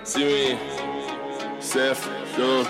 سیمی 0 2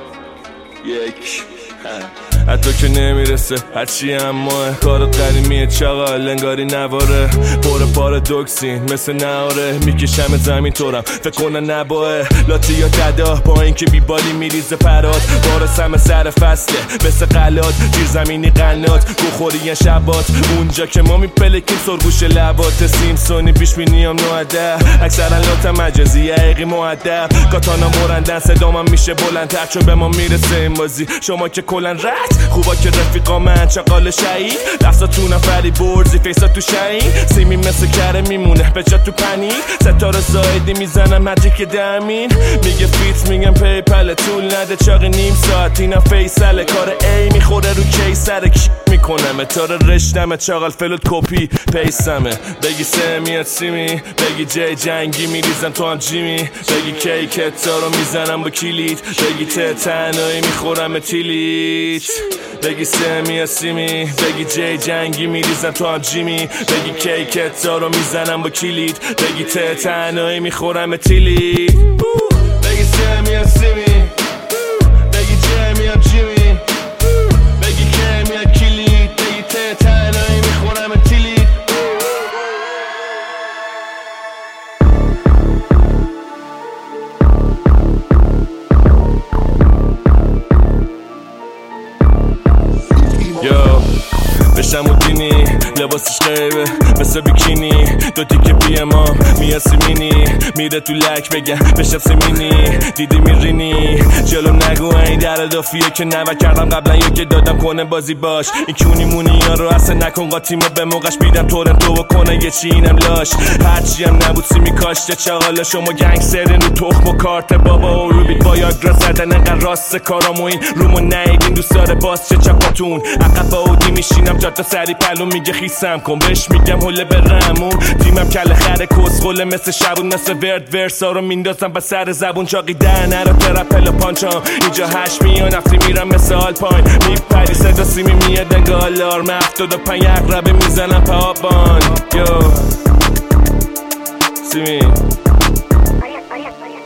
1 حتی که نمیرسه هرچی اما کارت قدیمیه چاقال انگاری نواره پر پارادوکسین مثل نهاره میکشم زمین طورم فکر کنن نباه لاتی یا ددا با اینکه بیبالی میریزه پرات بارسم سر فصله مثل قلات جیر زمینی قنات گوخوری شبات اونجا که ما میپلکیم سرگوش لبات سیمسونی پیش بینیام نوعده اکثرا لاتم مجازی حقیقی معدب کاتانا مرندن صدامم میشه بلندتر چون به ما میرسه این بازی شما که کلن رد خوبا که رفیقا من چقال شهید دستا تو نفری برزی فیسا تو شهین سیمی مثل کره میمونه به جا تو پنیر ستاره زایدی میزنم مجیک درمین میگه فیت میگم پیپل طول نده چاقی نیم ساعت اینا فیصله کار ای میخوره رو کی سر کی میکنم تاره رشتمه چاقال فلوت کپی پیسمه بگی سه میاد سیمی بگی جی جنگی میریزم تو هم جیمی بگی کیکت تا رو میزنم با کلید بگی ته تنهایی میخورم تیلیت بگی سه میاد سیمی بگی جی جنگی میریزم تو هم جیمی بگی کیکت تا رو میزنم با کلید بگی ته تنهایی میخورم تیلیت بگی سه میاد سیمی بگی جی میاد جیمی بگی که میاد کلید بگی ته تنهایی میخورم تیلیت یو بشم و دینی لباسش غیبه مثل بیکینی دو تیکه پیمام میاد سیمینی میره تو لک بگم بشم سیمینی دیدی میرینی جلو نگو این در دافیه که نوه کردم قبلا یکی دادم کنه بازی باش این کونی مونی ها رو اصلا نکن قاطیمو به موقعش بیدم تورنتو و کنه یه چی اینم لاش هرچی هم نبود سیمی کاشته چاقالا شما گنگ سرین رو تخم و کارت بابا و رو بیت وایاگرا زدن انقدر راست کارامو این رومو نیدین دوست داره باز چه چپاتون عقب اودی میشینم جاتا سری پلو میگه خیسم کن بهش میگم هله برمون تیمم کله خره کسخله مثل شبون مثل ورد ورسا رو میندازم با سر زبون چاقی در نرا ترپل و پانچام اینجا هشت میان افتی میرم مثل آلپاین میپری صدا سیمی میاد انگه آلارم 75 اقربه میزنم پاپان یو سیمی